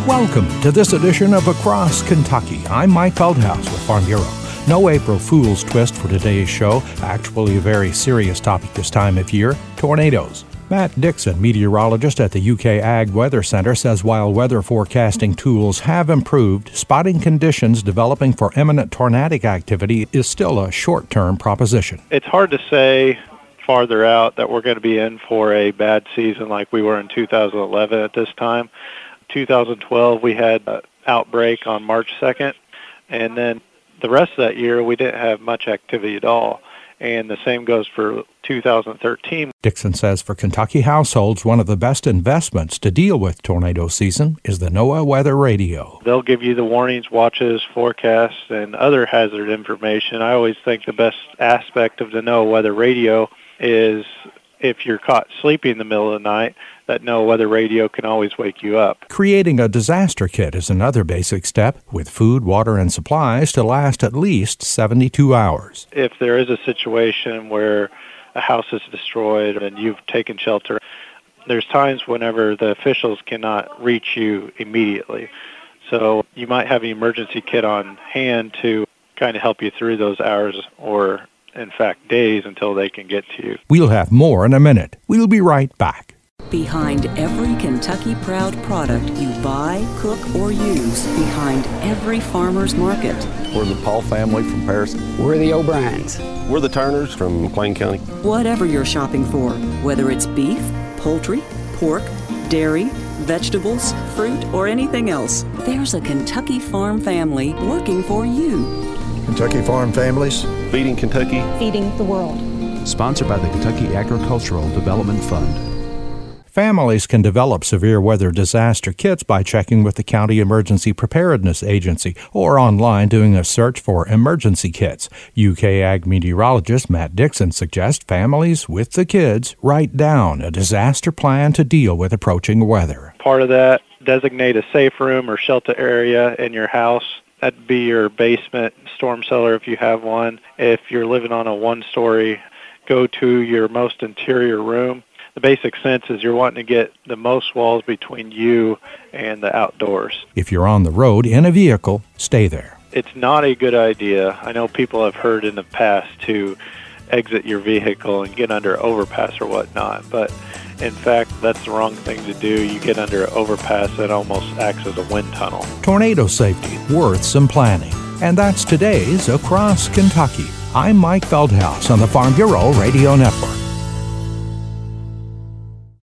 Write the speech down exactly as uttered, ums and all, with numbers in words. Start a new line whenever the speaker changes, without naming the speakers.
Welcome to this edition of Across Kentucky. I'm Mike Feldhaus with Farm Bureau. No April Fool's twist for today's show. Actually, a very serious topic this time of year, tornadoes. Matt Dixon, meteorologist at the U K Ag Weather Center, says while weather forecasting tools have improved, spotting conditions developing for imminent tornadic activity is still a short-term proposition.
It's hard to say farther out that we're going to be in for a bad season like we were in two thousand eleven at this time. two thousand twelve, we had an outbreak on March second, and then the rest of that year, we didn't have much activity at all. And the same goes for two thousand thirteen.
Dixon says for Kentucky households, one of the best investments to deal with tornado season is the NOAA Weather Radio.
They'll give you the warnings, watches, forecasts, and other hazard information. I always think the best aspect of the NOAA Weather Radio is if you're caught sleeping in the middle of the night, that NOAA Weather Radio can always wake you up.
Creating a disaster kit is another basic step, with food, water, and supplies to last at least seventy-two hours.
If there is a situation where a house is destroyed and you've taken shelter, there's times whenever the officials cannot reach you immediately. So you might have an emergency kit on hand to kind of help you through those hours or, in fact, days until they can get to you.
We'll have more in a minute. We'll be right back.
Behind every Kentucky Proud product you buy, cook, or use, behind every farmer's market.
We're the Paul family from Paris.
We're the O'Briens.
We're the Turners from McLean County.
Whatever you're shopping for, whether it's beef, poultry, pork, dairy, vegetables, fruit, or anything else, there's a Kentucky Farm family working for you.
Kentucky Farm Families.
Feeding Kentucky.
Feeding the world.
Sponsored by the Kentucky Agricultural Development Fund.
Families can develop severe weather disaster kits by checking with the County Emergency Preparedness Agency or online doing a search for emergency kits. U K Ag meteorologist Matt Dixon suggests families with the kids write down a disaster plan to deal with approaching weather.
Part of that, designate a safe room or shelter area in your house. That'd be your basement, storm cellar if you have one. If you're living on a one-story, go to your most interior room. The basic sense is you're wanting to get the most walls between you and the outdoors.
If you're on the road in a vehicle, stay there.
It's not a good idea. I know people have heard in the past to exit your vehicle and get under an overpass or whatnot, but in fact, that's the wrong thing to do. You get under an overpass that almost acts as a wind tunnel.
Tornado safety, worth some planning. And that's today's Across Kentucky. I'm Mike Feldhaus on the Farm Bureau Radio Network.